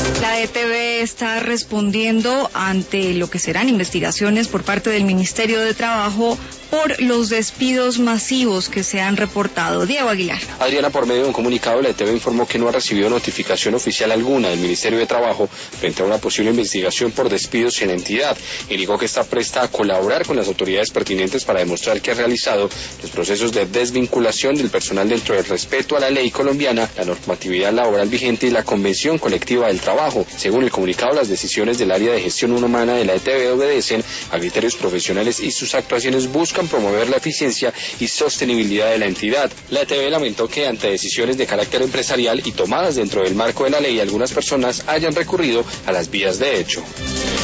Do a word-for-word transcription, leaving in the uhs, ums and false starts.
La E T B está respondiendo ante lo que serán investigaciones por parte del Ministerio de Trabajo por los despidos masivos que se han reportado. Diego Aguilar. Adriana, por medio de un comunicado, la E T B informó que no ha recibido notificación oficial alguna del Ministerio de Trabajo frente a una posible investigación por despidos en la entidad. Indicó que está presta a colaborar con las autoridades pertinentes para demostrar que ha realizado los procesos de desvinculación del personal dentro del respeto a la ley colombiana, la normatividad laboral vigente y la Convención Colectiva del Trabajo. Según el comunicado, las decisiones del área de gestión humana de la E T B obedecen a criterios profesionales y sus actuaciones buscan promover la eficiencia y sostenibilidad de la entidad. La E T B lamentó que ante decisiones de carácter empresarial y tomadas dentro del marco de la ley, algunas personas hayan recurrido a las vías de hecho.